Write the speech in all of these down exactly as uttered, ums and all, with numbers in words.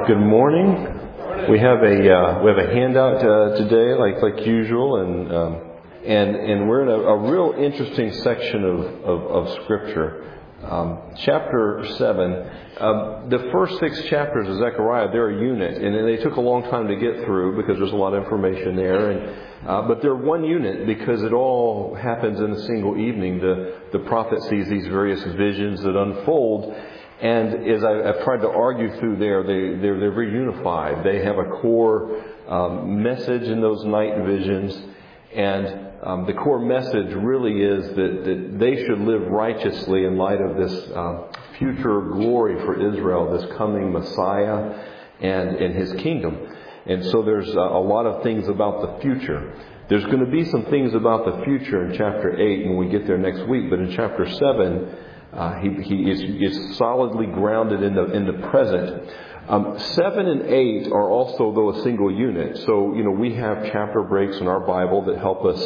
Good morning. We have a uh, we have a handout uh, today, like like usual, and um, and and we're in a, a real interesting section of of, of Scripture, um, chapter seven. Um, the first six chapters of Zechariah, they're a unit, and they took a long time to get through because there's a lot of information there. And uh, but they're one unit because it all happens in a single evening. The the prophet sees these various visions that unfold. And as I, I've tried to argue through there, they, they're, they're very unified. They have a core um, message in those night visions. And um, the core message really is that, that they should live righteously in light of this uh, future glory for Israel, this coming Messiah and, and His kingdom. And so there's a, a lot of things about the future. There's going to be some things about the future in chapter eight when we get there next week. But in chapter seven... Uh, he he is, is solidly grounded in the in the present. Um, seven and eight are also, though, a single unit. So, you know, we have chapter breaks in our Bible that help us,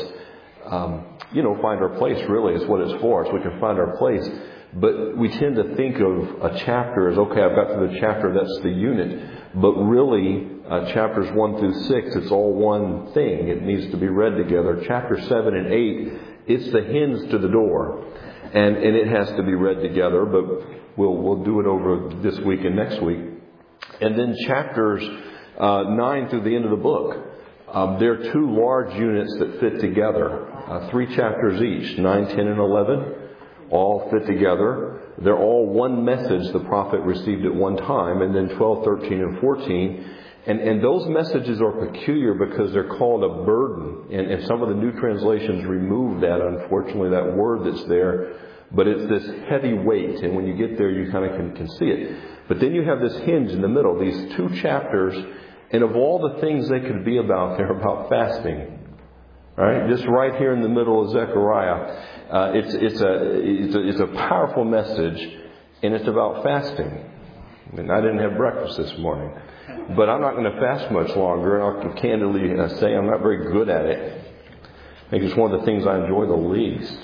um, you know, find our place, really, is what it's for. So we can find our place. But we tend to think of a chapter as, okay, I've got to the chapter, that's the unit. But really, uh, chapters one through six, it's all one thing. It needs to be read together. Chapter seven and eight, it's the hinge to the door. And, and it has to be read together, but we'll we'll do it over this week and next week. And then chapters uh, nine through the end of the book, um, they're two large units that fit together. Uh, three chapters each, nine, ten, and eleven, all fit together. They're all one message the prophet received at one time, and then twelve, thirteen, and fourteen. And, and those messages are peculiar because they're called a burden. And, and some of the new translations remove that, unfortunately, that word that's there. But it's this heavy weight. And when you get there, you kind of can, can see it. But then you have this hinge in the middle, these two chapters. And of all the things they could be about, they're about fasting. Right? Just right here in the middle of Zechariah. Uh, it's, it's, a, it's, a, it's a powerful message. And it's about fasting. And I didn't have breakfast this morning. But I'm not going to fast much longer, and I'll candidly say I'm not very good at it. I think it's one of the things I enjoy the least.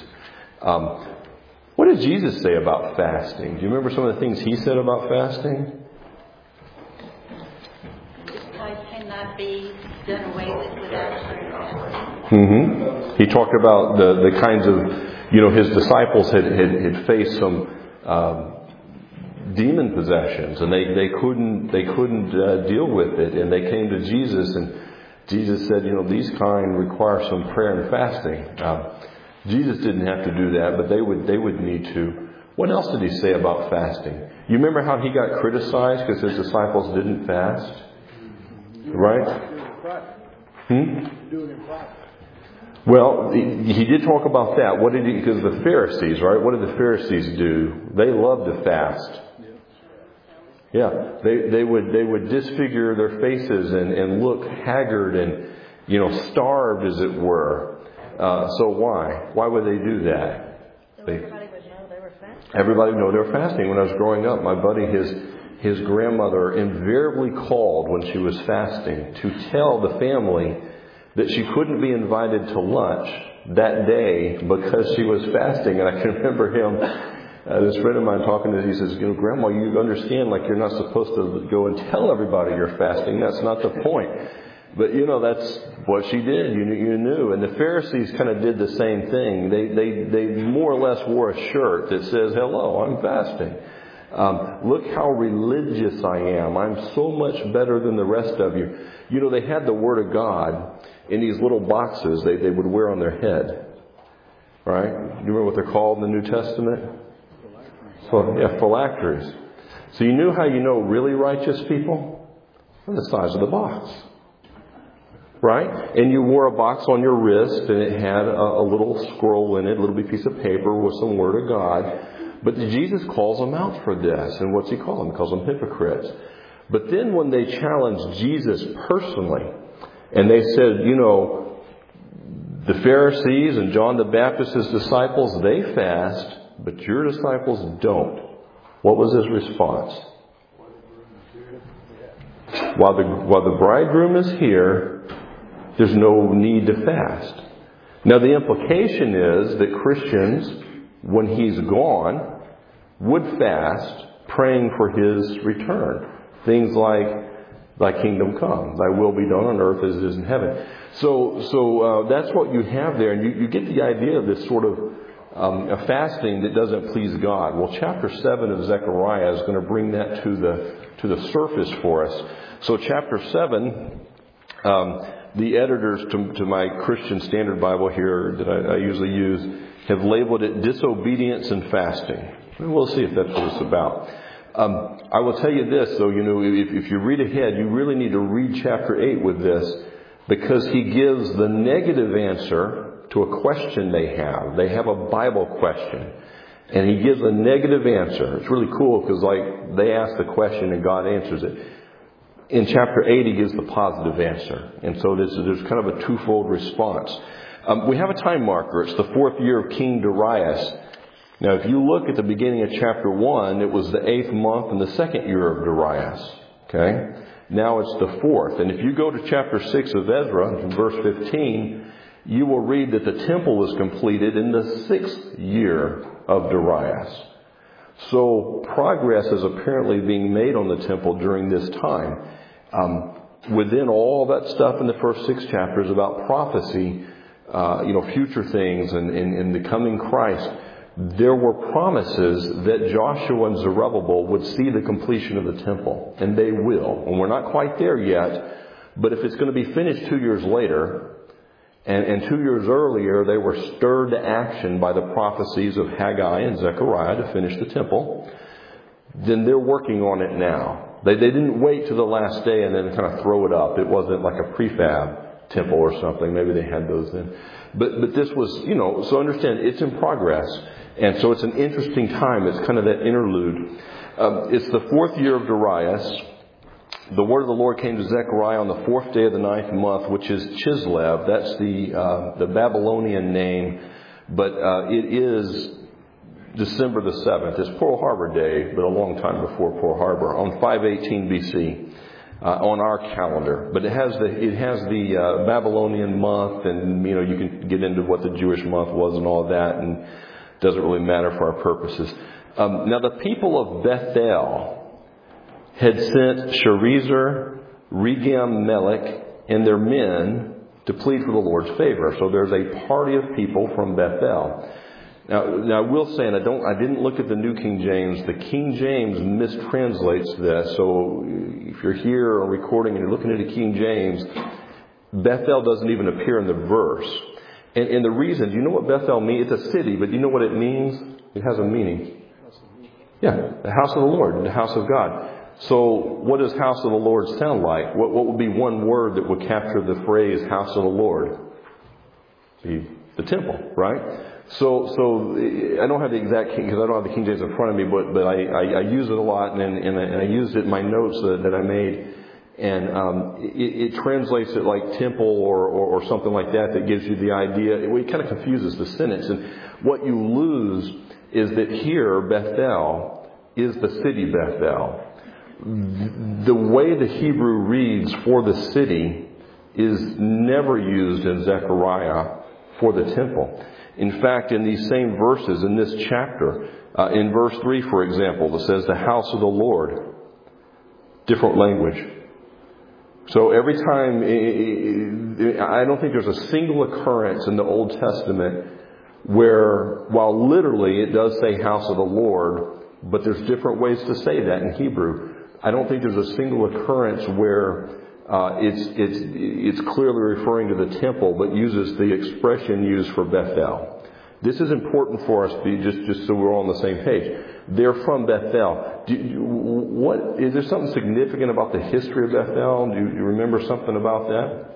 Um, what did Jesus say about fasting? Do you remember some of the things He said about fasting? This life cannot be done away with without fasting. Mm-hmm. He talked about the, the kinds of, you know, His disciples had, had, had faced some... Um, demon possessions, and they, they couldn't they couldn't uh, deal with it, and they came to Jesus, and Jesus said, you know, these kind require some prayer and fasting. Uh, Jesus didn't have to do that, but they would they would need to. What else did He say about fasting? You remember how He got criticized because His disciples didn't fast, right? Hmm? Well, he, he did talk about that. What did he? Because the Pharisees, right? What did the Pharisees do? They loved to fast. Yeah, they they would they would disfigure their faces and, and look haggard and, you know, starved as it were. Uh, so why? Why would they do that? So they, everybody would know they were fasting. Everybody would know they were fasting. When I was growing up, my buddy, his his grandmother invariably called when she was fasting to tell the family that she couldn't be invited to lunch that day because she was fasting. And I can remember him. Uh, this friend of mine talking to, he says, you know, Grandma, you understand, like, you're not supposed to go and tell everybody you're fasting. That's not the point. But, you know, that's what she did. You, you knew. And the Pharisees kind of did the same thing. They, they, they more or less wore a shirt that says, hello, I'm fasting. Um, look how religious I am. I'm so much better than the rest of you. You know, they had the Word of God in these little boxes they, they would wear on their head. Right? You remember what they're called in the New Testament? So, yeah, phylacteries. So you knew how you know really righteous people? From the size of the box. Right? And you wore a box on your wrist, and it had a, a little scroll in it, a little bit piece of paper with some Word of God. But Jesus calls them out for this. And what's He call them? He calls them hypocrites. But then when they challenged Jesus personally, and they said, you know, the Pharisees and John the Baptist's disciples, they fast, but your disciples don't. What was His response? While the, while the bridegroom is here, there's no need to fast. Now the implication is that Christians, when He's gone, would fast, praying for His return. Things like, thy kingdom come, thy will be done on earth as it is in heaven. So so uh, that's what you have there. And you, you get the idea of this sort of um, a fasting that doesn't please God. Well, chapter seven of Zechariah is going to bring that to the to the surface for us. So chapter seven, um, the editors to, to my Christian Standard Bible here that I, I usually use have labeled it disobedience and fasting. And we'll see if that's what it's about. Um, I will tell you this, though, you know, if, if you read ahead, you really need to read chapter eight with this, because he gives the negative answer to a question they have. They have a Bible question, and he gives a negative answer. It's really cool because, like, they ask the question and God answers it. In chapter eight, he gives the positive answer, and so there's, there's kind of a twofold response. Um, we have a time marker. It's the fourth year of King Darius. Now, if you look at the beginning of chapter one, it was the eighth month in the second year of Darius. Okay? Now it's the fourth. And if you go to chapter six of Ezra, in verse fifteen, you will read that the temple was completed in the sixth year of Darius. So progress is apparently being made on the temple during this time. Um, within all that stuff in the first six chapters about prophecy, uh, you know, future things and, and, and the coming Christ, there were promises that Joshua and Zerubbabel would see the completion of the temple. And they will. And we're not quite there yet. But if it's going to be finished two years later, and, and two years earlier they were stirred to action by the prophecies of Haggai and Zechariah to finish the temple, then they're working on it now. They, they didn't wait to the last day and then kind of throw it up. It wasn't like a prefab temple or something. Maybe they had those then. But, but this was, you know, so understand it's in progress. And so it's an interesting time. It's kind of that interlude. Um, it's the fourth year of Darius. The word of the Lord came to Zechariah on the fourth day of the ninth month, which is Chislev. That's the uh, the Babylonian name, but uh, it is December the seventh. It's Pearl Harbor Day, but a long time before Pearl Harbor, on five eighteen B C. Uh, on our calendar, but it has the it has the uh, Babylonian month, and you know you can get into what the Jewish month was and all that, and it doesn't really matter for our purposes. Um, now the people of Bethel had sent Sharezer, Regem Melech, and their men to plead for the Lord's favor. So there's a party of people from Bethel. Now, now I will say, and I don't, I didn't look at the New King James. The King James mistranslates this. So if you're here or recording and you're looking at the King James, Bethel doesn't even appear in the verse. And, and the reason, do you know what Bethel means? It's a city, but do you know what it means? It has a meaning. Yeah, the house of the Lord, the house of God. So what does house of the Lord sound like? What, what would be one word that would capture the phrase house of the Lord? The, the temple, right? So, so I don't have the exact King, because I don't have the King James in front of me, but but I, I, I use it a lot, and and I, and I used it in my notes that, that I made, and um, it, it translates it like temple or, or or something like that. That gives you the idea. It, it kind of confuses the sentence, and what you lose is that here Bethel is the city Bethel. The way the Hebrew reads for the city is never used in Zechariah for the temple. In fact, in these same verses, in this chapter, uh, in verse three, for example, it says the house of the Lord. Different language. So every time, I don't think there's a single occurrence in the Old Testament where, while literally it does say house of the Lord, but there's different ways to say that in Hebrew. I don't think there's a single occurrence where uh, it's it's it's clearly referring to the temple, but uses the expression used for Bethel. This is important for us, just just so we're all on the same page. They're from Bethel. Do you, what is there something significant about the history of Bethel? Do you, you remember something about that?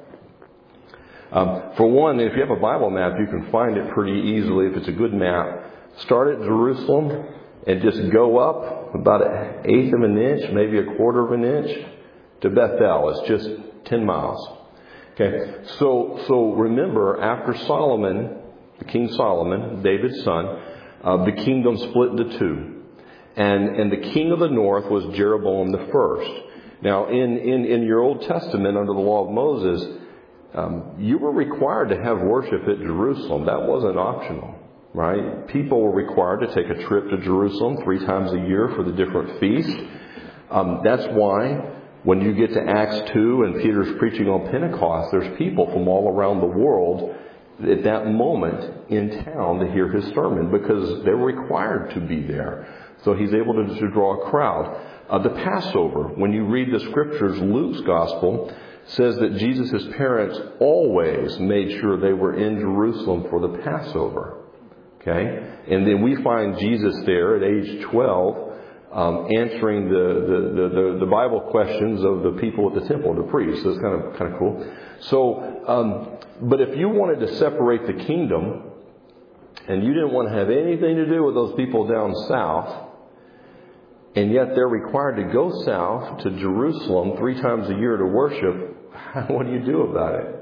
Um, for one, if you have a Bible map, you can find it pretty easily if it's a good map. Start at Jerusalem and just go up about an eighth of an inch, maybe a quarter of an inch to Bethel. It's just ten miles. Okay, so so remember, after Solomon, the King Solomon, David's son, uh, the kingdom split into two, and and the king of the north was Jeroboam the first. Now, in in in your Old Testament, under the law of Moses, um, you were required to have worship at Jerusalem. That wasn't optional. Right? People were required to take a trip to Jerusalem three times a year for the different feasts. Um, that's why when you get to Acts two and Peter's preaching on Pentecost, there's people from all around the world at that moment in town to hear his sermon because they're required to be there. So he's able to, to draw a crowd. Uh, the Passover, when you read the scriptures, Luke's gospel says that Jesus' parents always made sure they were in Jerusalem for the Passover. Okay? And then we find Jesus there at age twelve um, answering the, the, the, the Bible questions of the people at the temple, the priests. So it's kind of, kind of cool. So, um, but if you wanted to separate the kingdom and you didn't want to have anything to do with those people down south, and yet they're required to go south to Jerusalem three times a year to worship, what do you do about it?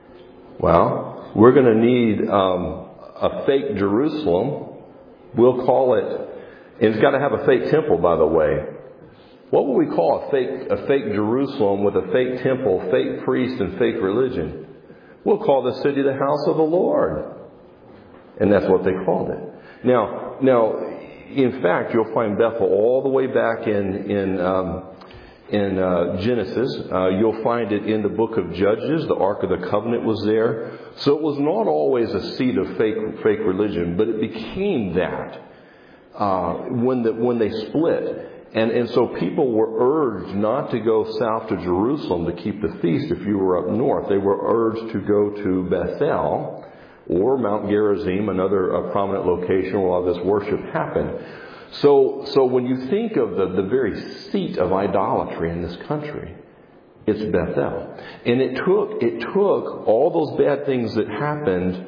Well, we're going to need um, a fake Jerusalem. We'll call it, and it's got to have a fake temple, by the way. What would we call a fake a fake Jerusalem with a fake temple, fake priest, and fake religion? We'll call the city the house of the Lord. And that's what they called it. Now, now, in fact, you'll find Bethel all the way back in in um, in uh, Genesis. Uh, you'll find it in the book of Judges. The Ark of the Covenant was there. So it was not always a seat of fake fake religion, but it became that uh, when the when they split. And and so people were urged not to go south to Jerusalem to keep the feast if you were up north. They were urged to go to Bethel or Mount Gerizim, another uh, prominent location where all this worship happened. So so when you think of the, the very seat of idolatry in this country, it's Bethel. And it took it took all those bad things that happened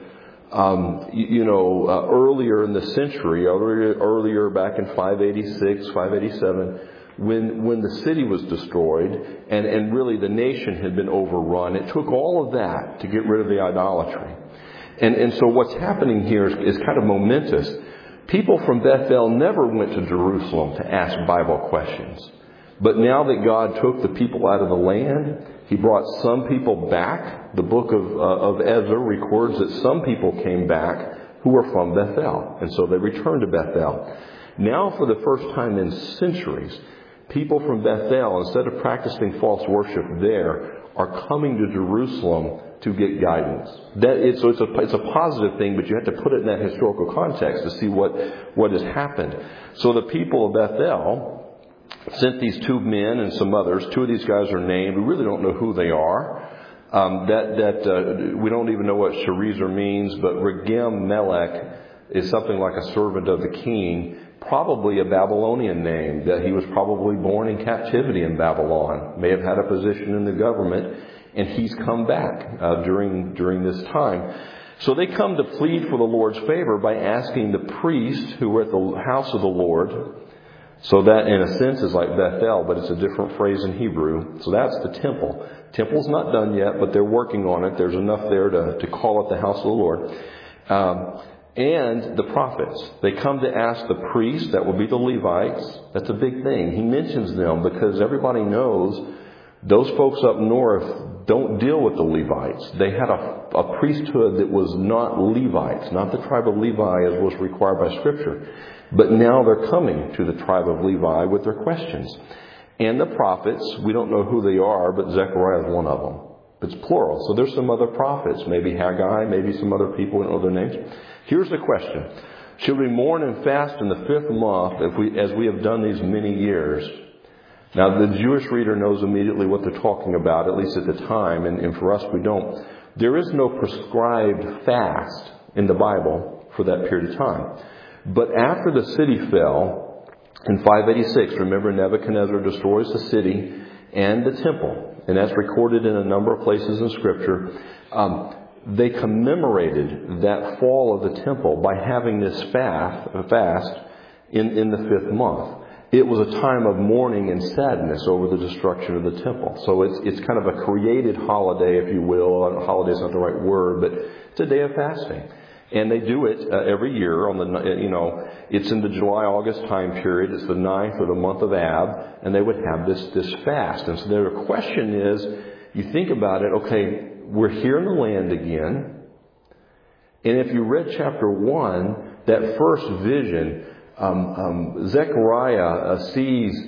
Um, you, you know, uh, earlier in the century, earlier, earlier back in five eighty-six, five eighty-seven, when when the city was destroyed and, and really the nation had been overrun, it took all of that to get rid of the idolatry. And and so what's happening here is, is kind of momentous. People from Bethel never went to Jerusalem to ask Bible questions. But now that God took the people out of the land, He brought some people back. The book of, uh, of Ezra records that some people came back who were from Bethel. And so they returned to Bethel. Now, for the first time in centuries, people from Bethel, instead of practicing false worship there, are coming to Jerusalem to get guidance. That is, so it's a, it's a positive thing, but you have to put it in that historical context to see what, what has happened. So the people of Bethel sent these two men and some others. Two of these guys are named. We really don't know who they are. Um, that that uh, we don't even know what Sharezer means, but Regem Melech is something like a servant of the king, probably a Babylonian name, that he was probably born in captivity in Babylon, may have had a position in the government, and he's come back uh, during during this time. So they come to plead for the Lord's favor by asking the priests who were at the house of the Lord. So that, in a sense, is like Bethel, but it's a different phrase in Hebrew. So that's the temple. Temple's not done yet, but they're working on it. There's enough there to, to call it the house of the Lord. Um, and the prophets. They come to ask the priests, that will be the Levites. That's a big thing. He mentions them because everybody knows those folks up north don't deal with the Levites. They had a, a priesthood that was not Levites, not the tribe of Levi as was required by Scripture. But now they're coming to the tribe of Levi with their questions. And the prophets, we don't know who they are, but Zechariah is one of them. It's plural. So there's some other prophets, maybe Haggai, maybe some other people, we don't know their names. Here's the question. Should we mourn and fast in the fifth month if we, as we have done these many years? Now, the Jewish reader knows immediately what they're talking about, at least at the time, and, and for us, we don't. There is no prescribed fast in the Bible for that period of time. But after the city fell in five eighty-six, remember Nebuchadnezzar destroys the city and the temple, and that's recorded in a number of places in Scripture. Um, they commemorated that fall of the temple by having this fast, fast in, in the fifth month. It was a time of mourning and sadness over the destruction of the temple. So it's it's kind of a created holiday, if you will. Holiday is not the right word, but it's a day of fasting. And they do it uh, every year on the, you know, it's in the July-August time period. It's the ninth of the month of Ab, and they would have this, this fast. And so their question is, you think about it, okay, we're here in the land again. And if you read chapter one, that first vision, um, um, Zechariah uh, sees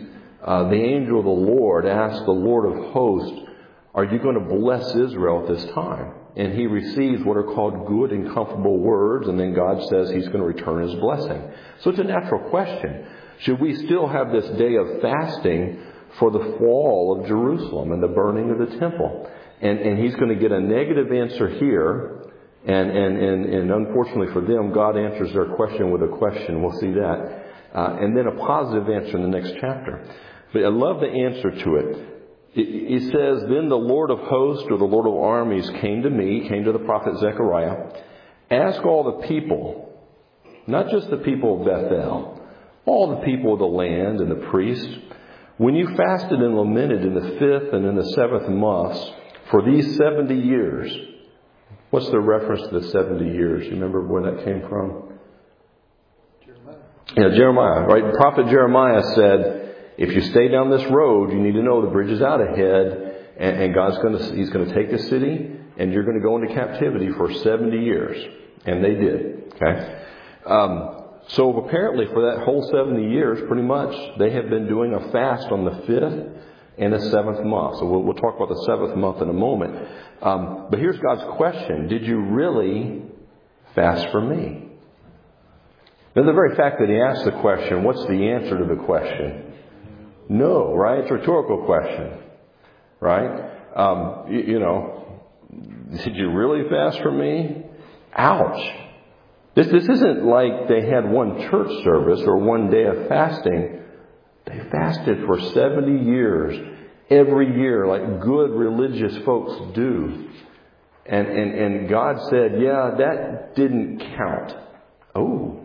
uh, the angel of the Lord asked the Lord of hosts, are you going to bless Israel at this time? And he receives what are called good and comfortable words, and then God says he's going to return his blessing. So it's a natural question. Should we still have this day of fasting for the fall of Jerusalem and the burning of the temple? And, and he's going to get a negative answer here. And, and, and, and unfortunately for them, God answers their question with a question. We'll see that. Uh, and then a positive answer in the next chapter. But I love the answer to it. He says, then the Lord of hosts, or the Lord of armies, came to me, came to the prophet Zechariah. Ask all the people, not just the people of Bethel, all the people of the land and the priests, when you fasted and lamented in the fifth and in the seventh months for these seventy years. What's the reference to the seventy years? You remember where that came from? Jeremiah. Yeah, Jeremiah, right? The prophet Jeremiah said, if you stay down this road, you need to know the bridge is out ahead, and, and God's going to, He's going to take the city, and you're going to go into captivity for seventy years. And they did. Okay? Um, so apparently for that whole seventy years, pretty much, they have been doing a fast on the fifth and the seventh month. So we'll, we'll talk about the seventh month in a moment. Um, but here's God's question. Did you really fast for me? Now, the very fact that he asked the question, what's the answer to the question? No, right? It's a rhetorical question, right? Um, you, you know, did you really fast for me? Ouch. This, this isn't like they had one church service or one day of fasting. They fasted for seventy years, every year, like good religious folks do. And, and, and God said, yeah, that didn't count. Oh,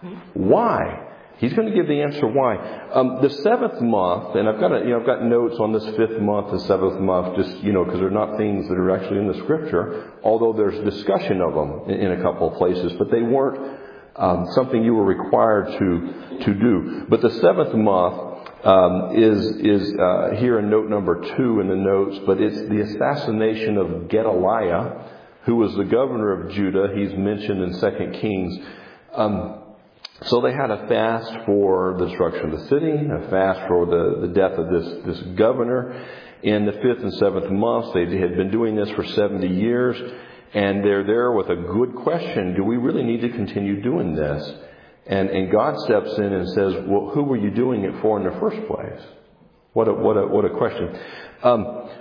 why? He's going to give the answer why. Um, the seventh month, and I've got a, you know I've got notes on this fifth month and seventh month, just you know because they're not things that are actually in the Scripture, although there's discussion of them in, in a couple of places, but they weren't um, something you were required to to do. But the seventh month um, is is uh, here in note number two in the notes, but it's the assassination of Gedaliah, who was the governor of Judah. He's mentioned in Second Kings. Um, So they had a fast for the destruction of the city, a fast for the, the death of this, this governor. In the fifth and seventh months, they had been doing this for seventy years. And they're there with a good question. Do we really need to continue doing this? And, and God steps in and says, well, who were you doing it for in the first place? What a, what a, what a question. Um,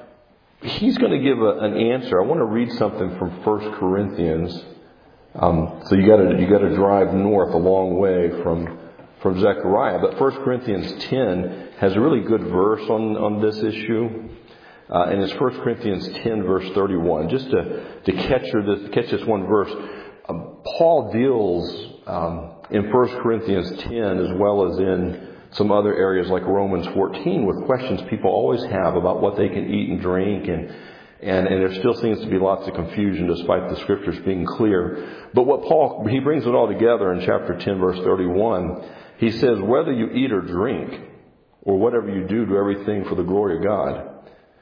he's going to give a, an answer. I want to read something from First Corinthians. Um, so you got to you got to drive north a long way from from Zechariah. But First Corinthians ten has a really good verse on, on this issue, uh, and it's First Corinthians ten verse thirty-one. Just to to catch this catch this one verse, um, Paul deals um, in First Corinthians ten as well as in some other areas like Romans fourteen with questions people always have about what they can eat and drink and. And, and there still seems to be lots of confusion despite the Scriptures being clear. But what Paul, he brings it all together in chapter ten, verse thirty-one. He says, whether you eat or drink, or whatever you do, do everything for the glory of God.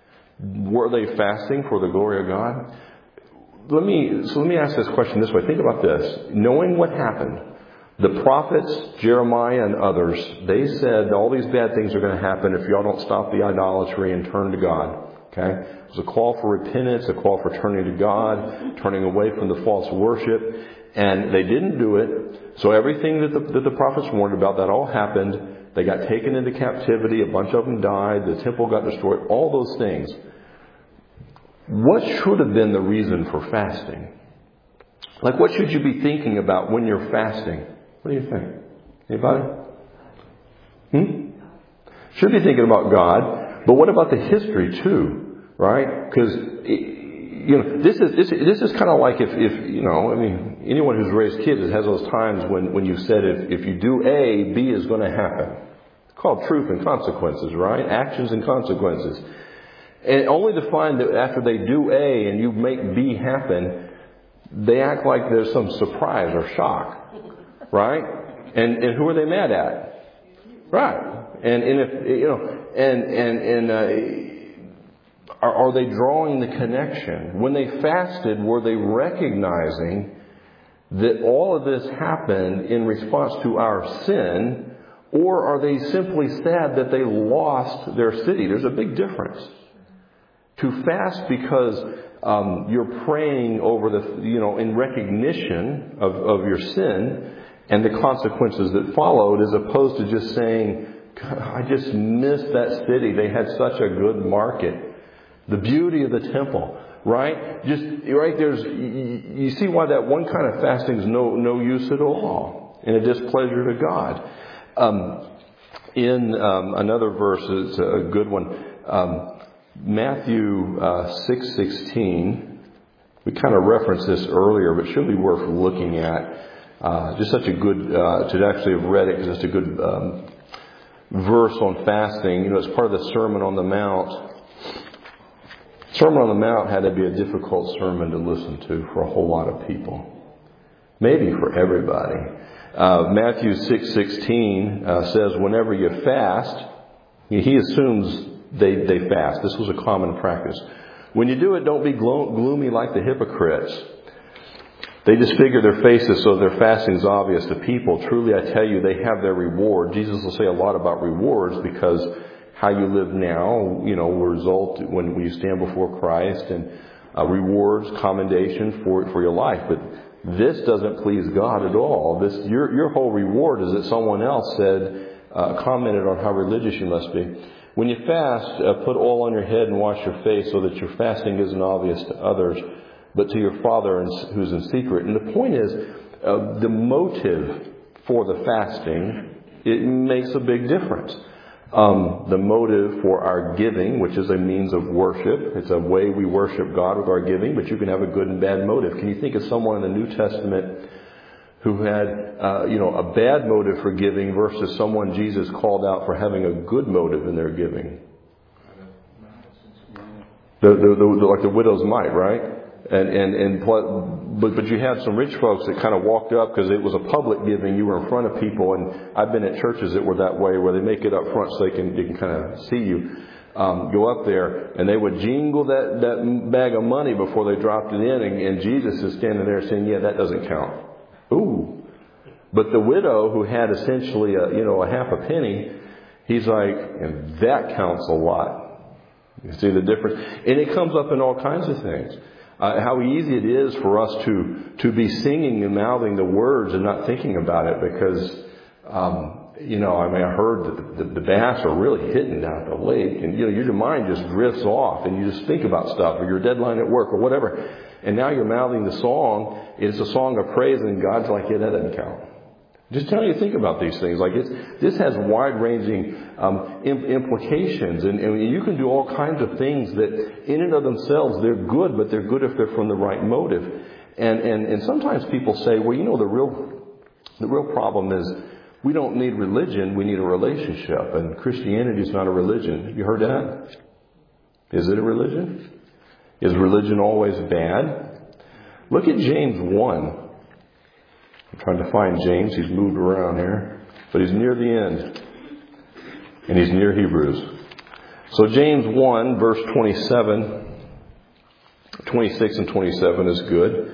Were they fasting for the glory of God? Let me, so let me ask this question this way. Think about this. Knowing what happened, the prophets, Jeremiah and others, they said all these bad things are going to happen if y'all don't stop the idolatry and turn to God. Okay? It was a call for repentance, a call for turning to God, turning away from the false worship. And they didn't do it. So everything that the, that the prophets warned about, that all happened. They got taken into captivity. A bunch of them died. The temple got destroyed. All those things. What should have been the reason for fasting? Like, what should you be thinking about when you're fasting? What do you think? Anybody? Hmm? Should be thinking about God. But what about the history too, right? Because you know this is this, this is kind of like if, if you know I mean anyone who's raised kids has those times when, when you said if, if you do A, B is going to happen. It's called truth and consequences, right? Actions and consequences. And only to find that after they do A and you make B happen, they act like there's some surprise or shock, right? And and who are they mad at? Right. And, and if, you know, and, and, and, uh, are, are they drawing the connection? When they fasted, were they recognizing that all of this happened in response to our sin? Or are they simply sad that they lost their city? There's a big difference. To fast because um, you're praying over the, you know, in recognition of, of your sin and the consequences that followed, as opposed to just saying, I just missed that city. They had such a good market. The beauty of the temple, right? Just, right, there's, you, you see why that one kind of fasting is no, no use at all and a displeasure to God. Um, in um, another verse, it's a good one, um, Matthew uh, six sixteen. We kind of referenced this earlier, but should be worth looking at. Uh, just such a good, uh, to actually have read it, because it's a good um, verse on fasting. You know, it's part of the Sermon on the Mount. Sermon on the Mount had to be a difficult sermon to listen to for a whole lot of people. Maybe for everybody. Uh, Matthew six sixteen uh, says, whenever you fast, he assumes they, they fast. This was a common practice. When you do it, don't be glo- gloomy like the hypocrites. They disfigure their faces so their fasting is obvious to people. Truly, I tell you, they have their reward. Jesus will say a lot about rewards, because how you live now, you know, will result when you stand before Christ, and uh, rewards, commendation for for your life. But this doesn't please God at all. This your your whole reward is that someone else said, uh, commented on how religious you must be. When you fast, uh, put oil on your head and wash your face, so that your fasting isn't obvious to others, but to your Father who's in secret. And the point is, uh, the motive for the fasting, it makes a big difference. Um, the motive for our giving, which is a means of worship. It's a way we worship God with our giving, but you can have a good and bad motive. Can you think of someone in the New Testament who had, uh, you know, a bad motive for giving versus someone Jesus called out for having a good motive in their giving? The, the, the, like the widow's mite, right? And, and, and, but, but you had some rich folks that kind of walked up because it was a public giving. You were in front of people, and I've been at churches that were that way, where they make it up front so they can, they can kind of see you. Um, go up there, and they would jingle that, that bag of money before they dropped it in, and, and Jesus is standing there saying, yeah, that doesn't count. Ooh. But the widow who had essentially a, you know, a half a penny, he's like, and that counts a lot. You see the difference? And it comes up in all kinds of things. Uh, how easy it is for us to to be singing and mouthing the words and not thinking about it, because, um, you know, I mean, I heard that the, the, the bass are really hitting down at the lake, and, you know, your mind just drifts off, and you just think about stuff, or your deadline at work, or whatever. And now you're mouthing the song. It's a song of praise, and God's like, yeah, that doesn't count. Just tell you to think about these things. Like, it's, this has wide-ranging um, implications, and, and you can do all kinds of things that, in and of themselves, they're good, but they're good if they're from the right motive. And and and sometimes people say, well, you know, the real the real problem is we don't need religion; we need a relationship. And Christianity is not a religion. Have you heard that? Is it a religion? Is religion always bad? Look at James one. I'm trying to find James. He's moved around here. But he's near the end. And he's near Hebrews. So James one, verse twenty-seven, twenty-six and twenty-seven is good.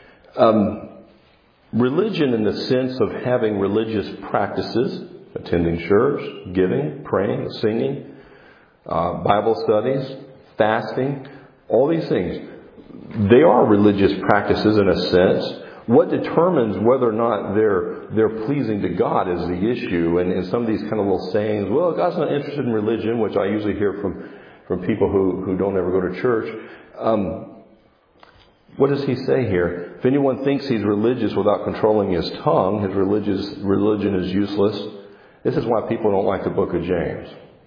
Um, religion in the sense of having religious practices, attending church, giving, praying, singing, uh, Bible studies, fasting, all these things. They are religious practices in a sense. What determines whether or not they're they're pleasing to God is the issue. And, and some of these kind of little sayings, well, God's not interested in religion, which I usually hear from, from people who, who don't ever go to church. Um, what does he say here? If anyone thinks he's religious without controlling his tongue, his religious religion is useless. This is why people don't like the book of James.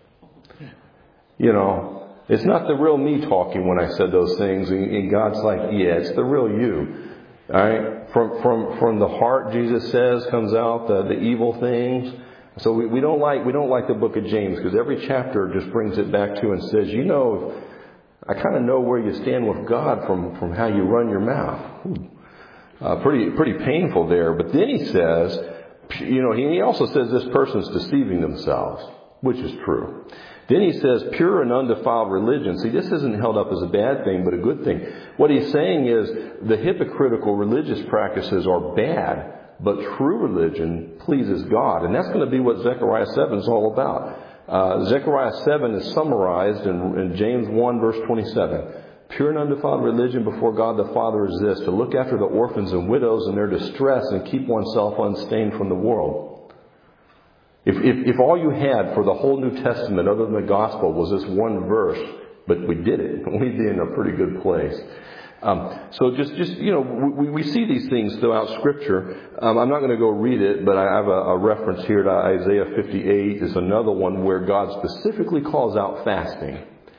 You know, it's not the real me talking when I said those things. And, and God's like, yeah, it's the real you. All right, from from from the heart, Jesus says, comes out the, the evil things. So we, we don't like we don't like the book of James, because every chapter just brings it back to and says, you know, I kind of know where you stand with God from from how you run your mouth. Uh, pretty pretty painful there. But then he says, you know, he, he also says this person's deceiving themselves, which is true. Then he says, pure and undefiled religion. See, this isn't held up as a bad thing, but a good thing. What he's saying is the hypocritical religious practices are bad, but true religion pleases God. And that's going to be what Zechariah seven is all about. Uh, Zechariah seven is summarized in, in James one, verse twenty-seven. Pure and undefiled religion before God the Father is this, to look after the orphans and widows in their distress and keep oneself unstained from the world. If, if, if all you had for the whole New Testament other than the gospel was this one verse, but we did it, we'd be in a pretty good place. Um, so just, just you know, we, we see these things throughout Scripture. Um, I'm not going to go read it, but I have a, a reference here to Isaiah fifty-eight. Is another one where God specifically calls out fasting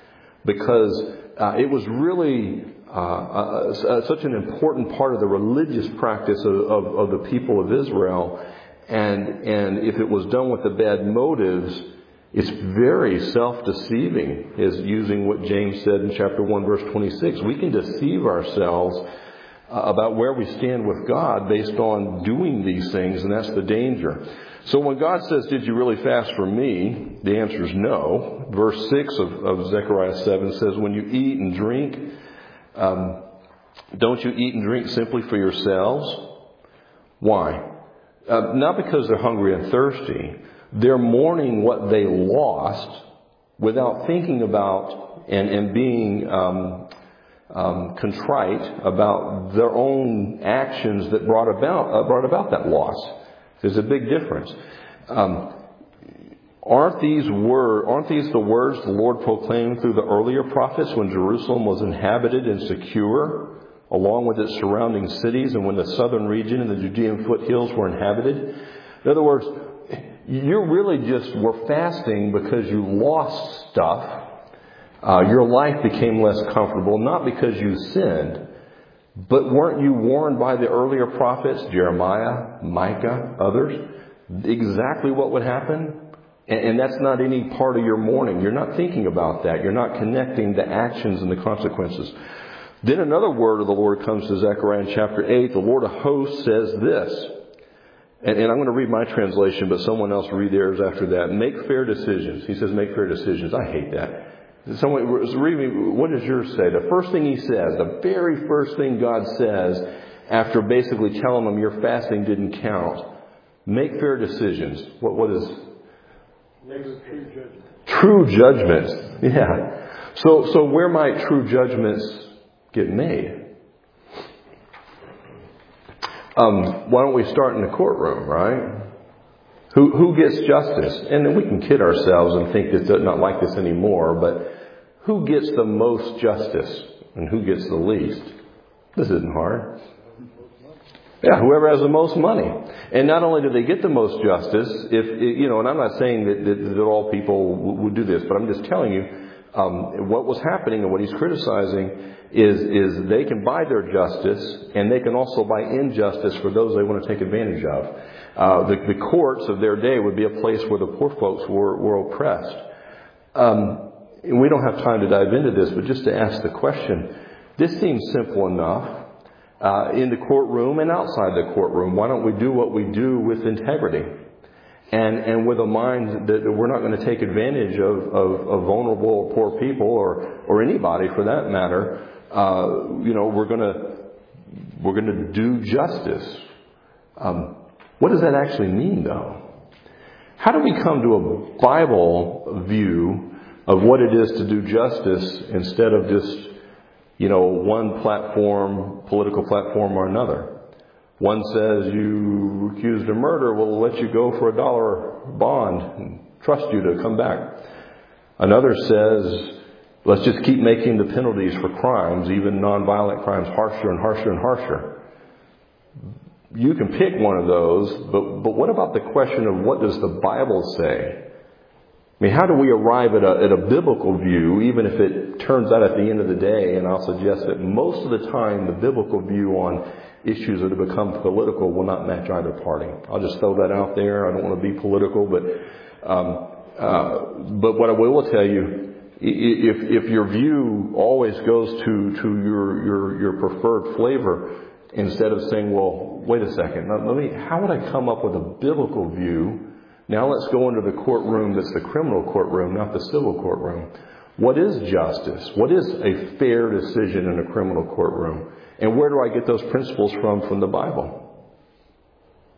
because uh, it was really uh, uh, such an important part of the religious practice of, of, of the people of Israel. And and if it was done with the bad motives, it's very self-deceiving, is using what James said in chapter one, verse twenty-six. We can deceive ourselves uh, about where we stand with God based on doing these things, and that's the danger. So when God says, did you really fast for me? The answer is no. Verse six of, of Zechariah seven says, when you eat and drink, um, don't you eat and drink simply for yourselves? Why? Uh, not because they're hungry and thirsty. They're mourning what they lost without thinking about and, and being um, um, contrite about their own actions that brought about uh, brought about that loss. There's a big difference. Um, aren't these word, aren't these the words the Lord proclaimed through the earlier prophets when Jerusalem was inhabited and secure, along with its surrounding cities, and when the southern region and the Judean foothills were inhabited? In other words, you really just were fasting because you lost stuff. Uh, your life became less comfortable, not because you sinned. But weren't you warned by the earlier prophets, Jeremiah, Micah, others, exactly what would happen? And, and that's not any part of your mourning. You're not thinking about that. You're not connecting the actions and the consequences. Then another word of the Lord comes to Zechariah in chapter eight. The Lord of hosts says this. And, and I'm going to read my translation, but someone else read theirs after that. Make fair decisions. He says, make fair decisions. I hate that. Someone read me. What does yours say? The first thing he says, the very first thing God says, after basically telling them your fasting didn't count, make fair decisions. What what is? Make a true judgment. True judgments. Yeah. So so where might true judgments get made? Um, why don't we start in the courtroom, right? Who who gets justice? And then we can kid ourselves and think it's not like this anymore, but who gets the most justice and who gets the least? This isn't hard. Yeah, whoever has the most money. And not only do they get the most justice, if you know, and I'm not saying that, that, that all people would do this, but I'm just telling you um, what was happening and what he's criticizing is is they can buy their justice and they can also buy injustice for those they want to take advantage of. Uh, the, the courts of their day would be a place where the poor folks were, were oppressed. Um, and we don't have time to dive into this, but just to ask the question, this seems simple enough uh, in the courtroom and outside the courtroom. Why don't we do what we do with integrity and and with a mind that we're not going to take advantage of, of, of vulnerable or poor people or or anybody for that matter. Uh, you know, we're going to we're going to do justice. Um, What does that actually mean, though? How do we come to a Bible view of what it is to do justice instead of just, you know, one platform, political platform or another? One says you accused of murder, we'll let you go for a dollar bond and trust you to come back. Another says, let's just keep making the penalties for crimes, even nonviolent crimes, harsher and harsher and harsher. You can pick one of those, but but what about the question of what does the Bible say? I mean, how do we arrive at a, at a biblical view, even if it turns out at the end of the day, and I'll suggest that most of the time the biblical view on issues that have become political will not match either party. I'll just throw that out there. I don't want to be political, but um, uh, but what I will tell you, if if your view always goes to to your your your preferred flavor, instead of saying, well, wait a second, now, let me, how would I come up with a biblical view? Now let's go into the courtroom that's the criminal courtroom, not the civil courtroom. What is justice? What is a fair decision in a criminal courtroom? And where do I get those principles from from the Bible?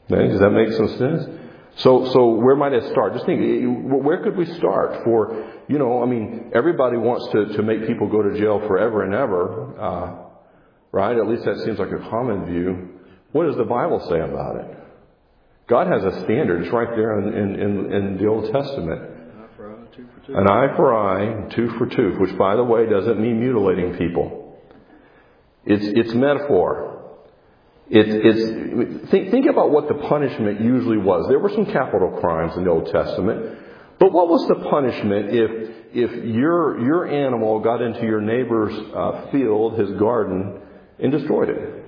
Okay, does that make some sense? So, so where might I start? Just think, where could we start for, you know, I mean, everybody wants to, to make people go to jail forever and ever, uh, right? At least that seems like a common view. What does the Bible say about it? God has a standard. It's right there in, in, in, in the Old Testament. An eye for eye, tooth for tooth, which, by the way, doesn't mean mutilating people. It's, it's metaphor. It's, it's, think, think about what the punishment usually was. There were some capital crimes in the Old Testament. But what was the punishment if, if your, your animal got into your neighbor's uh, field, his garden, and destroyed it?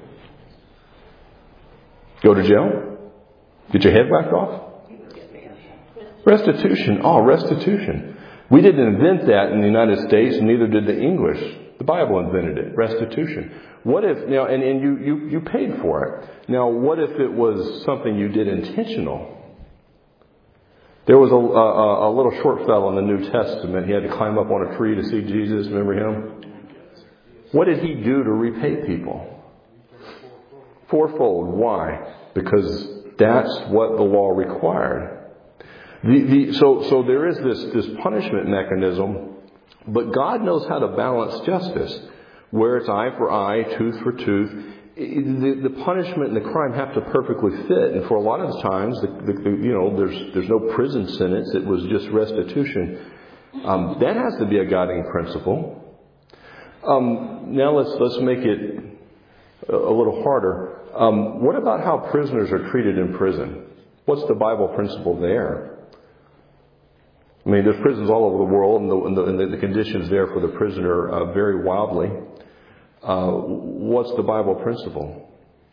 Go to jail? Get your head whacked off? Restitution. Oh, restitution. We didn't invent that in the United States, and neither did the English. The Bible invented it. Restitution. What if, now, and, and you, you, you paid for it. Now, what if it was something you did intentional? There was a, a, a little short fellow in the New Testament. He had to climb up on a tree to see Jesus. Remember him? What did he do to repay people? Fourfold. Why? Because that's what the law required. The, the, so, so there is this, this punishment mechanism, but God knows how to balance justice. Where it's eye for eye, tooth for tooth, the, the punishment and the crime have to perfectly fit. And for a lot of the times, the, the, the, you know, there's there's no prison sentence. It was just restitution. Um, that has to be a guiding principle. Um, now let's let's make it a, a little harder. Um, what about how prisoners are treated in prison? What's the Bible principle there? I mean, there's prisons all over the world, and the, and the, and the conditions there for the prisoner uh, vary wildly. Uh, what's the Bible principle?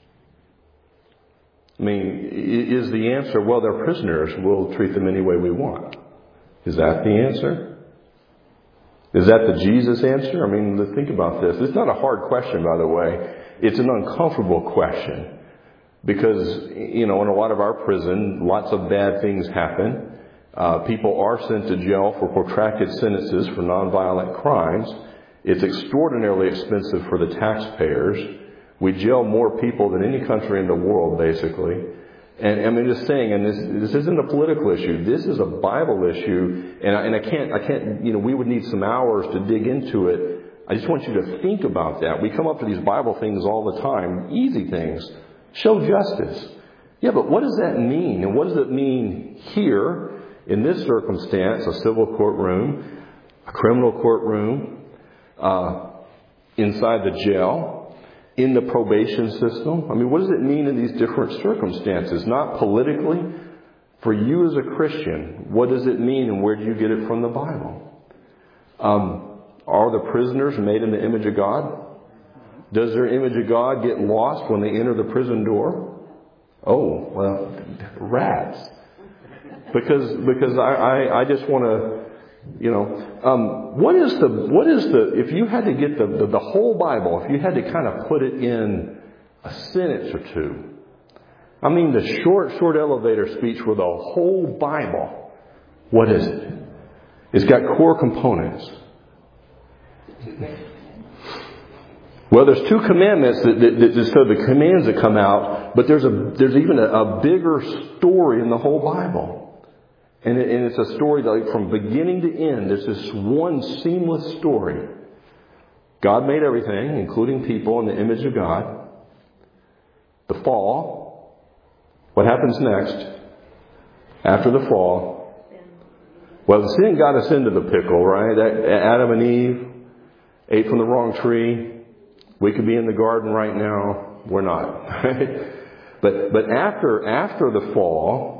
I mean, is the answer, well, they're prisoners, we'll treat them any way we want? Is that the answer? Is that the Jesus answer? I mean, think about this. It's not a hard question, by the way. It's an uncomfortable question. Because, you know, in a lot of our prison, lots of bad things happen. Uh, people are sent to jail for protracted sentences for nonviolent crimes. It's extraordinarily expensive for the taxpayers. We jail more people than any country in the world, basically. And I mean, just saying, and this this isn't a political issue. This is a Bible issue, and I, and I can't I can't you know we would need some hours to dig into it. I just want you to think about that. We come up to these Bible things all the time, easy things. Show justice. Yeah, but what does that mean? And what does it mean here in this circumstance? A civil courtroom, a criminal courtroom. Uh, inside the jail, in the probation system. I mean, what does it mean in these different circumstances? Not politically. For you as a Christian, what does it mean and where do you get it from the Bible? Um, are the prisoners made in the image of God? Does their image of God get lost when they enter the prison door? Oh, well, rats. Because because I, I, I just want to... You know, um, what is the, what is the, if you had to get the, the, the whole Bible, if you had to kind of put it in a sentence or two, I mean the short, short elevator speech for the whole Bible, what is it? It's got core components. Well, there's two commandments that, that, that so the commands that come out, but there's a, there's even a, a bigger story in the whole Bible. And, it, and it's a story that, like, from beginning to end, there's this one seamless story. God made everything, including people, in the image of God. The fall. What happens next? After the fall. Well, the sin got us into the pickle, right? Adam and Eve ate from the wrong tree. We could be in the garden right now. We're not. Right? But but after after the fall...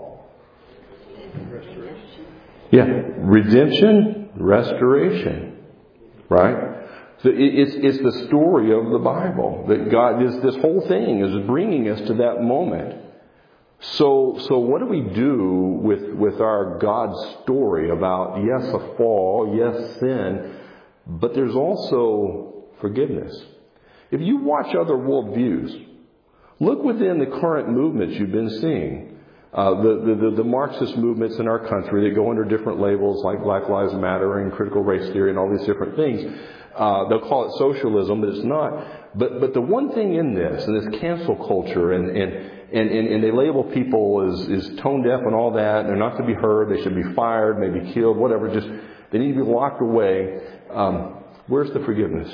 Yeah, redemption, restoration, right? So it's it's the story of the Bible that God this this whole thing is bringing us to that moment. So so what do we do with with our God story about yes a fall, yes sin, but there's also forgiveness. If you watch other worldviews, look within the current movements you've been seeing. Uh, the, the, the Marxist movements in our country that go under different labels like Black Lives Matter and critical race theory and all these different things. Uh, they'll call it socialism, but it's not. But but the one thing in this, and this cancel culture and, and, and, and, and they label people as, as tone deaf and all that. They're not to be heard. They should be fired, maybe killed, whatever. Just they need to be locked away. Um, where's the forgiveness?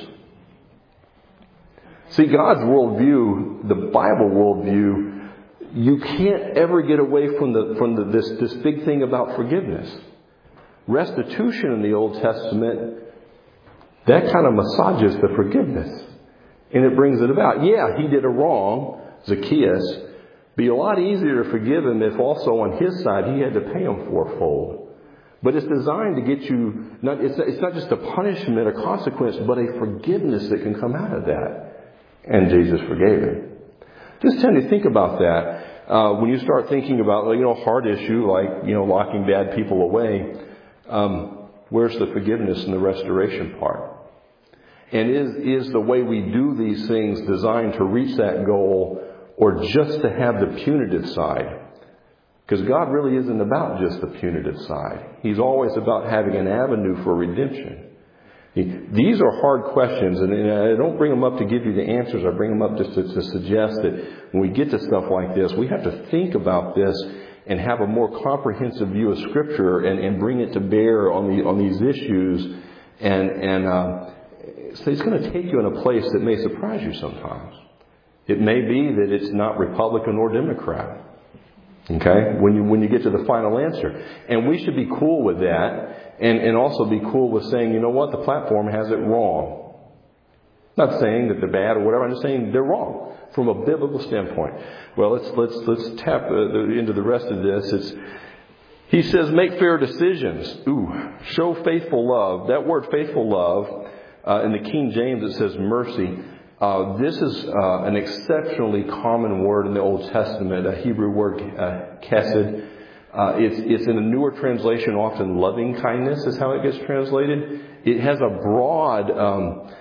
See, God's worldview, the Bible worldview, you can't ever get away from the from the, this this big thing about forgiveness. Restitution in the Old Testament, that kind of massages the forgiveness. And it brings it about. Yeah, he did a wrong, Zacchaeus. It'd be a lot easier to forgive him if also on his side he had to pay him fourfold. But it's designed to get you, not, it's, it's not just a punishment, a consequence, but a forgiveness that can come out of that. And Jesus forgave him. Just tend to think about that. Uh, when you start thinking about, you know, hard issue like, you know, locking bad people away, um, where's the forgiveness and the restoration part? And is, is the way we do these things designed to reach that goal or just to have the punitive side? Because God really isn't about just the punitive side. He's always about having an avenue for redemption. These are hard questions, and I don't bring them up to give you the answers. I bring them up just to, to suggest that when we get to stuff like this, we have to think about this and have a more comprehensive view of Scripture and, and bring it to bear on the on these issues. And, and uh, so it's going to take you in a place that may surprise you sometimes. It may be that it's not Republican or Democrat. Okay, when you when you get to the final answer, and we should be cool with that, and and also be cool with saying, you know what, the platform has it wrong. Not saying that they're bad or whatever. I'm just saying they're wrong from a biblical standpoint. Well, let's let's let's tap uh, into the rest of this. It's he says, make fair decisions. Ooh, show faithful love. That word, faithful love, uh, in the King James it says mercy. Uh, this is uh, an exceptionally common word in the Old Testament, a Hebrew word, uh, chesed. Uh, it's, it's in a newer translation, often loving kindness is how it gets translated. It has a broad, um,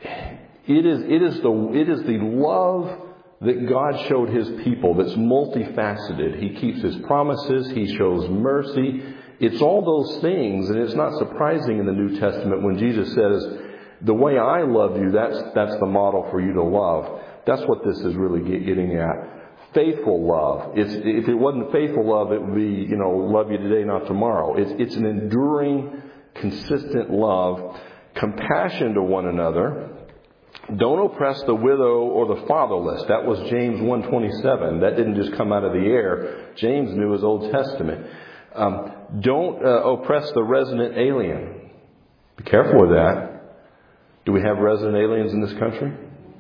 it is, it is the, it is the love that God showed His people that's multifaceted. He keeps His promises. He shows mercy. It's all those things, and it's not surprising in the New Testament when Jesus says, the way I love you, that's that's the model for you to love. That's what this is really getting at. Faithful love. It's, if it wasn't faithful love, it would be, you know, love you today, not tomorrow. It's, it's an enduring, consistent love. Compassion to one another. Don't oppress the widow or the fatherless. That was James one twenty-seven. That didn't just come out of the air. James knew his Old Testament. Um, don't uh, oppress the resident alien. Be careful with that. Do we have resident aliens in this country?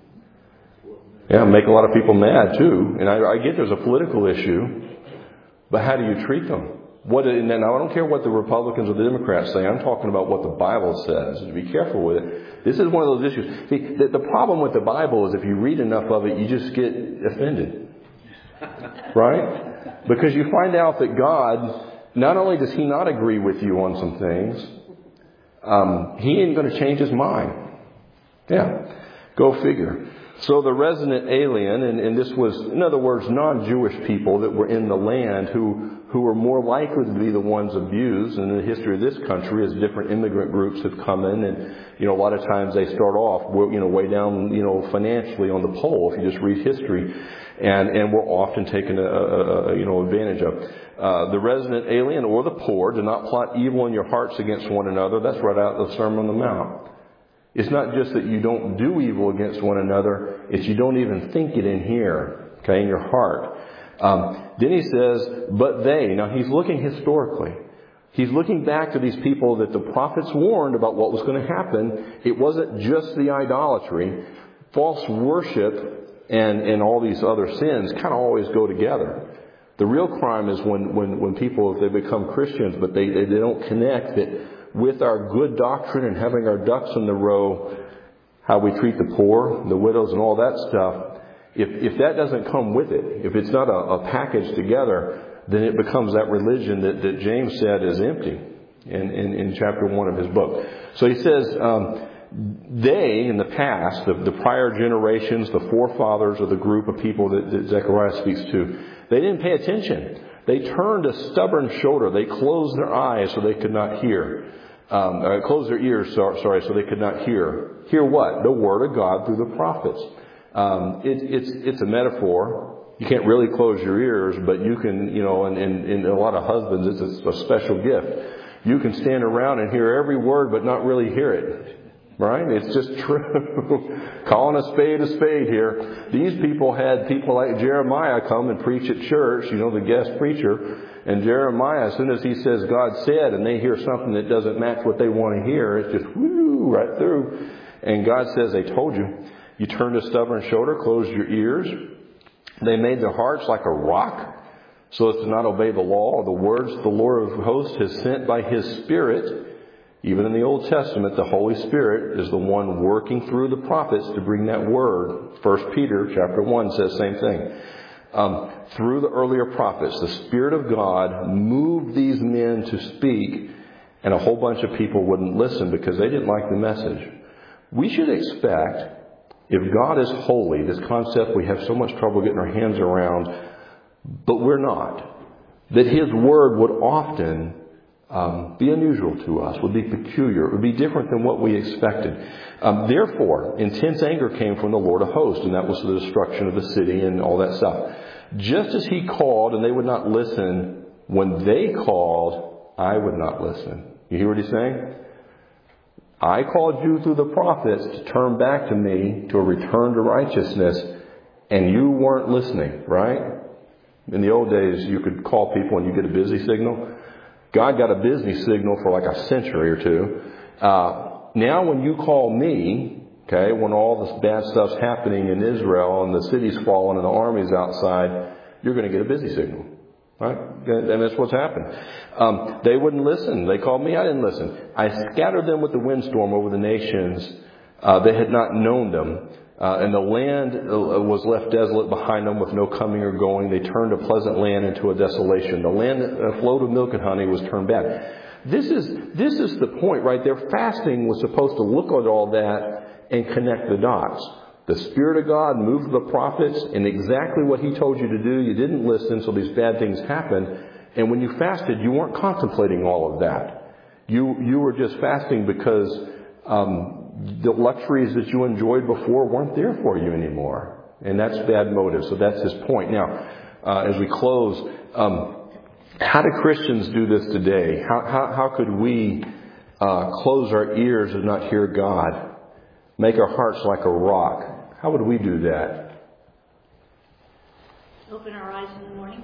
Yeah, make a lot of people mad too. And I, I get there's a political issue, but how do you treat them? What? And then I don't care what the Republicans or the Democrats say. I'm talking about what the Bible says. Be careful with it. This is one of those issues. See, the, the problem with the Bible is if you read enough of it, you just get offended, right? Because you find out that God, not only does He not agree with you on some things, um, He ain't going to change His mind. Yeah, go figure. So the resident alien, and, and this was, in other words, non-Jewish people that were in the land who, who were more likely to be the ones abused. And in the history of this country, as different immigrant groups have come in, and, you know, a lot of times they start off, you know, way down, you know, financially on the pole, if you just read history, and, and were often taken, a, a, a, you know, advantage of. Uh, the resident alien or the poor, do not plot evil in your hearts against one another. That's right out of the Sermon on the Mount. It's not just that you don't do evil against one another. It's you don't even think it in here, okay, in your heart. Um, then he says, but they. Now he's looking historically. He's looking back to these people that the prophets warned about what was going to happen. It wasn't just the idolatry. False worship and, and all these other sins kind of always go together. The real crime is when, when, when people, if they become Christians, but they, they, they don't connect that with our good doctrine and having our ducks in the row, how we treat the poor, the widows and all that stuff, if if that doesn't come with it, if it's not a, a package together, then it becomes that religion that, that James said is empty in, in, in chapter one of his book. So he says, um, they in the past, the, the prior generations, the forefathers of the group of people that, that Zechariah speaks to, they didn't pay attention. They turned a stubborn shoulder. They closed their eyes so they could not hear. Um, uh, closed their ears, so, sorry, so they could not hear. Hear what? The Word of God through the prophets. Um, it, it's, it's a metaphor. You can't really close your ears, but you can, you know, and, and, and a lot of husbands, it's a special gift. You can stand around and hear every word, but not really hear it. Right? It's just true. Calling a spade a spade here. These people had people like Jeremiah come and preach at church, you know, the guest preacher. And Jeremiah, as soon as he says God said, and they hear something that doesn't match what they want to hear, it's just whoo, right through. And God says, they told you. You turned a stubborn shoulder, closed your ears. They made their hearts like a rock, so as to not obey the law or the words the Lord of hosts has sent by His Spirit. Even in the Old Testament, the Holy Spirit is the one working through the prophets to bring that word. First Peter chapter one says the same thing. Um, through the earlier prophets, the Spirit of God moved these men to speak, and a whole bunch of people wouldn't listen because they didn't like the message. We should expect, if God is holy, this concept we have so much trouble getting our hands around, but we're not, that His word would often Um, be unusual to us, would be peculiar, it would be different than what we expected. Um, therefore, intense anger came from the Lord of hosts, and that was the destruction of the city and all that stuff. Just as He called and they would not listen, when they called, I would not listen. You hear what He's saying? I called you through the prophets to turn back to me, to a return to righteousness, and you weren't listening, right? In the old days, you could call people and you get a busy signal. God got a busy signal for like a century or two. Uh, now when you call me, okay, when all this bad stuff's happening in Israel and the city's falling and the army's outside, you're going to get a busy signal. Right? And that's what's happened. Um, they wouldn't listen. They called me. I didn't listen. I scattered them with the windstorm over the nations. Uh, they had not known them. Uh, and the land was left desolate behind them with no coming or going. They turned a pleasant land into a desolation. The land that flowed with milk and honey was turned bad. This is, this is the point right there. Fasting was supposed to look at all that and connect the dots. The Spirit of God moved the prophets in exactly what He told you to do. You didn't listen, so these bad things happened. And when you fasted, you weren't contemplating all of that. You, you were just fasting because, um, the luxuries that you enjoyed before weren't there for you anymore. And that's bad motive. So that's his point. Now, uh, as we close, um, how do Christians do this today? How, how, how could we uh, close our ears and not hear God? Make our hearts like a rock. How would we do that? Open our eyes in the morning.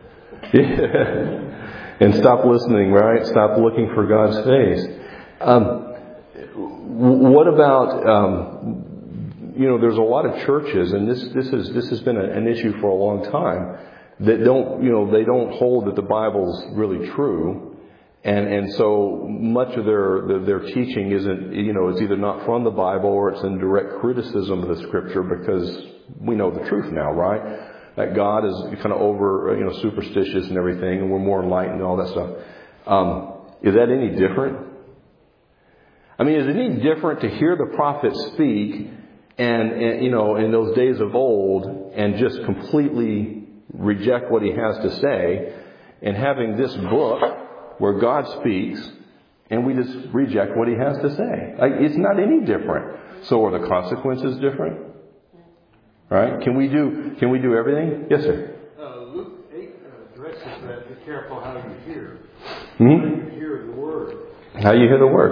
Yeah. And stop listening, right? Stop looking for God's face. Um, What about, um, you know, there's a lot of churches, and this this is this has been a, an issue for a long time, that don't, you know, they don't hold that the Bible's really true, and and so much of their their teaching isn't, you know, it's either not from the Bible or it's in direct criticism of the Scripture, because we know the truth now, right? That God is kind of over, you know, superstitious and everything, and we're more enlightened and all that stuff. Um, is that any different? I mean, is it any different to hear the prophet speak and, and, you know, in those days of old and just completely reject what he has to say, and having this book where God speaks and we just reject what he has to say? Like, it's not any different. So are the consequences different? Right? Can we do, can we do everything? Yes, sir. Uh, Luke eight addresses that. Be careful how you hear. Mm-hmm. How you hear the word. How you hear the word.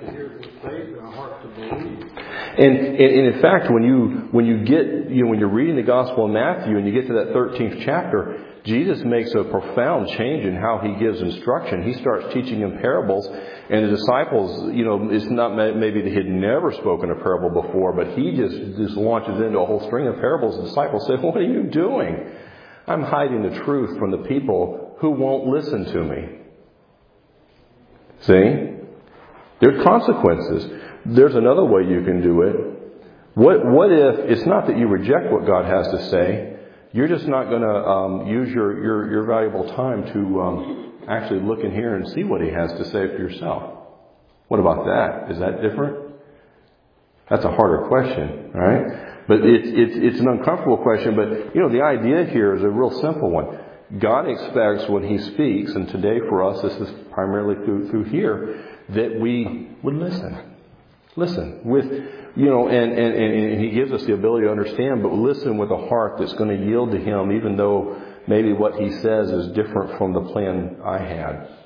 And, and, and in fact, when you when you get you know when you're reading the Gospel of Matthew and you get to that thirteenth chapter, Jesus makes a profound change in how he gives instruction. He starts teaching in parables, and the disciples, you know, it's not maybe that he had never spoken a parable before, but he just just launches into a whole string of parables. The disciples say, "What are you doing?" "I'm hiding the truth from the people who won't listen to me." See? There's consequences. There's another way you can do it. What what if it's not that you reject what God has to say? You're just not going to um, use your, your, your valuable time to um, actually look in here and see what he has to say for yourself. What about that? Is that different? That's a harder question, right? But it's it's it's an uncomfortable question. But you know, the idea here is a real simple one. God expects when he speaks, and today for us this is primarily through through here, that we would listen. Listen with, you know, and, and, and He gives us the ability to understand, but listen with a heart that's going to yield to Him, even though maybe what He says is different from the plan I had.